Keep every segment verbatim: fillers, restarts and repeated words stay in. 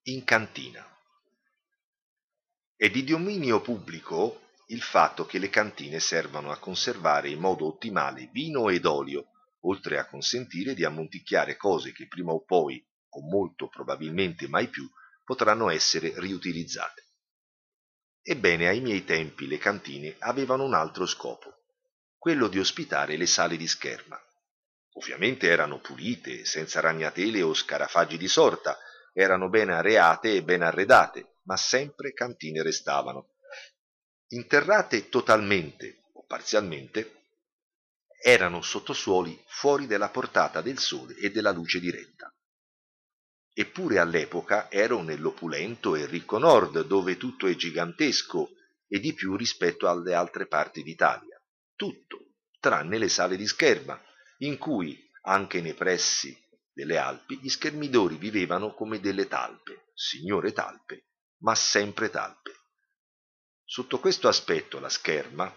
In cantina. È di dominio pubblico il fatto che le cantine servano a conservare in modo ottimale vino ed olio, oltre a consentire di ammonticchiare cose che prima o poi, o molto probabilmente mai più, potranno essere riutilizzate. Ebbene, ai miei tempi le cantine avevano un altro scopo, quello di ospitare le sale di scherma. Ovviamente erano pulite, senza ragnatele o scarafaggi di sorta, erano ben areate e ben arredate, ma sempre cantine restavano. Interrate totalmente o parzialmente, erano sottosuoli fuori della portata del sole e della luce diretta. Eppure all'epoca ero nell'opulento e ricco nord, dove tutto è gigantesco e di più rispetto alle altre parti d'Italia. Tutto, tranne le sale di scherma, in cui, anche nei pressi delle Alpi, gli schermidori vivevano come delle talpe, signore talpe, ma sempre talpe. Sotto questo aspetto la scherma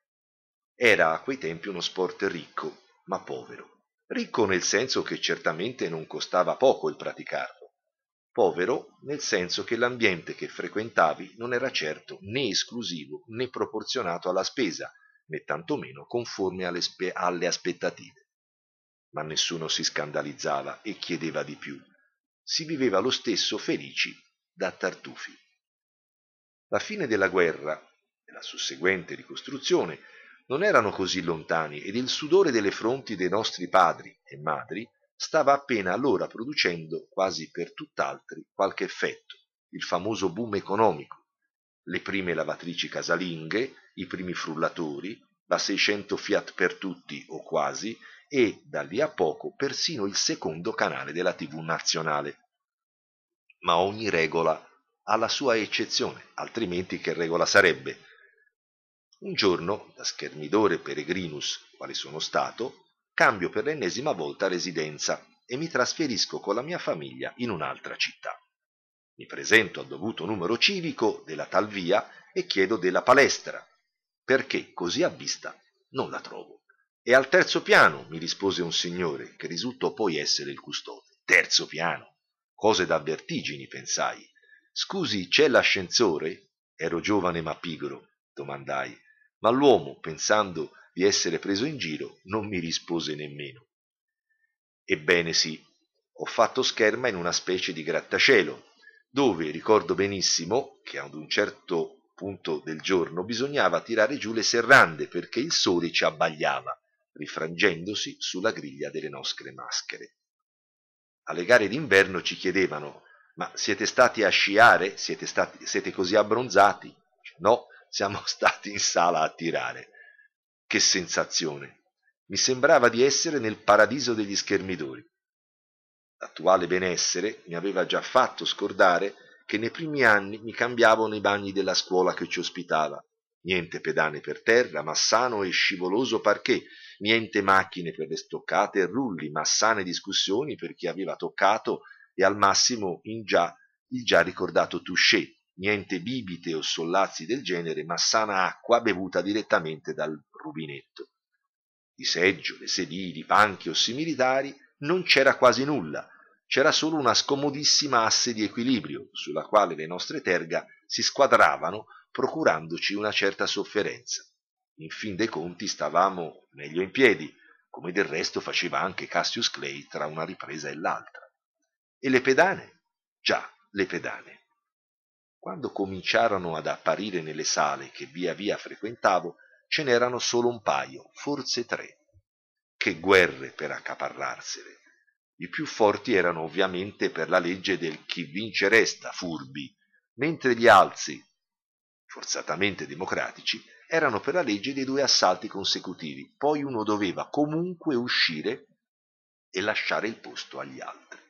era a quei tempi uno sport ricco, ma povero. Ricco nel senso che certamente non costava poco il praticarlo. Povero nel senso che l'ambiente che frequentavi non era certo né esclusivo né proporzionato alla spesa, né tantomeno conforme alle, spe- alle aspettative. Ma nessuno si scandalizzava e chiedeva di più. Si viveva lo stesso felici da tartufi. La fine della guerra e la susseguente ricostruzione non erano così lontani ed il sudore delle fronti dei nostri padri e madri stava appena allora producendo, quasi per tutt'altri, qualche effetto, il famoso boom economico, le prime lavatrici casalinghe, i primi frullatori, la seicento Fiat per tutti o quasi, e, da lì a poco, persino il secondo canale della tivù nazionale. Ma ogni regola ha la sua eccezione, altrimenti che regola sarebbe? Un giorno, da schermidore peregrinus, quale sono stato, cambio per l'ennesima volta residenza e mi trasferisco con la mia famiglia in un'altra città. Mi presento al dovuto numero civico della tal via e chiedo della palestra, perché così a vista non la trovo. E al terzo piano, mi rispose un signore, che risultò poi essere il custode. Terzo piano? Cose da vertigini, pensai. Scusi, c'è l'ascensore? Ero giovane ma pigro, domandai. Ma l'uomo, pensando di essere preso in giro, non mi rispose nemmeno. Ebbene sì, ho fatto scherma in una specie di grattacielo, dove ricordo benissimo che ad un certo punto del giorno bisognava tirare giù le serrande perché il sole ci abbagliava, rifrangendosi sulla griglia delle nostre maschere. Alle gare d'inverno ci chiedevano: ma siete stati a sciare? Siete, stati, siete così abbronzati? No, siamo stati in sala a tirare. Che sensazione! Mi sembrava di essere nel paradiso degli schermidori. L'attuale benessere mi aveva già fatto scordare che nei primi anni mi cambiavo nei bagni della scuola che ci ospitava. Niente pedane per terra, ma sano e scivoloso parquet, niente macchine per le stoccate e rulli, ma sane discussioni per chi aveva toccato e al massimo in già, il già ricordato touché, niente bibite o sollazzi del genere, ma sana acqua bevuta direttamente dal rubinetto. Di seggiole, sedili, banchi o similitari non c'era quasi nulla, c'era solo una scomodissima asse di equilibrio sulla quale le nostre terga si squadravano procurandoci una certa sofferenza. In fin dei conti stavamo meglio in piedi, come del resto faceva anche Cassius Clay tra una ripresa e l'altra. E le pedane? Già, le pedane. Quando cominciarono ad apparire nelle sale che via via frequentavo, ce n'erano solo un paio, forse tre. Che guerre per accaparrarsele! I più forti erano ovviamente per la legge del chi vince resta, furbi, mentre gli altri, forzatamente democratici, erano per la legge dei due assalti consecutivi, poi uno doveva comunque uscire e lasciare il posto agli altri.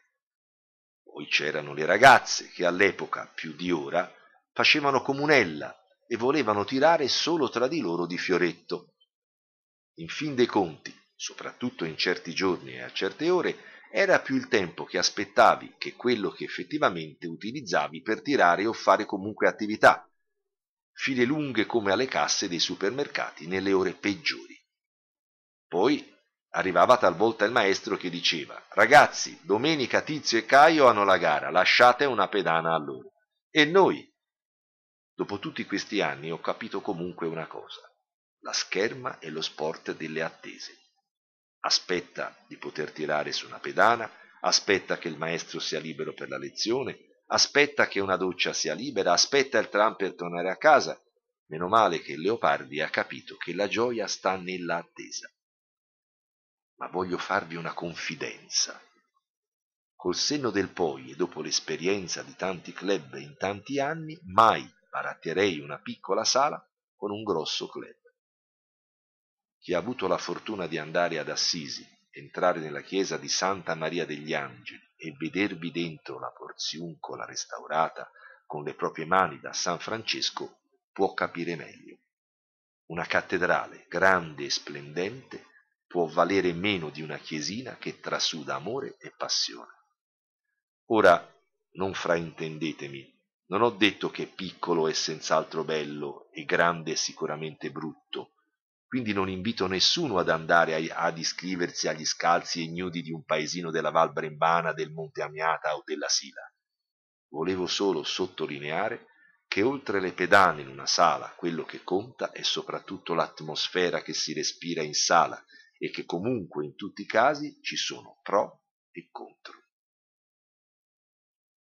Poi c'erano le ragazze che all'epoca, più di ora, facevano comunella e volevano tirare solo tra di loro di fioretto. In fin dei conti, soprattutto in certi giorni e a certe ore, era più il tempo che aspettavi che quello che effettivamente utilizzavi per tirare o fare comunque attività. File lunghe come alle casse dei supermercati nelle ore peggiori. Poi Arrivava talvolta il maestro che diceva: «Ragazzi, domenica Tizio e Caio hanno la gara, lasciate una pedana a loro». E noi, dopo tutti questi anni, ho capito comunque una cosa: la scherma è lo sport delle attese. Aspetta di poter tirare su una pedana, aspetta che il maestro sia libero per la lezione, aspetta che una doccia sia libera, aspetta il tram per tornare a casa. Meno male che il Leopardi ha capito che la gioia sta nella attesa. Ma voglio farvi una confidenza. Col senno del poi e dopo l'esperienza di tanti club in tanti anni, mai baratterei una piccola sala con un grosso club. Chi ha avuto la fortuna di andare ad Assisi, entrare nella chiesa di Santa Maria degli Angeli e vedervi dentro la porziuncola restaurata con le proprie mani da San Francesco, può capire meglio. Una cattedrale grande e splendente può valere meno di una chiesina che trasuda amore e passione. Ora, non fraintendetemi, non ho detto che piccolo è senz'altro bello e grande è sicuramente brutto, quindi non invito nessuno ad andare a, ad iscriversi agli scalzi e ignudi di un paesino della Val Brembana, del Monte Amiata o della Sila. Volevo solo sottolineare che oltre le pedane in una sala, quello che conta è soprattutto l'atmosfera che si respira in sala e che comunque in tutti i casi ci sono pro e contro.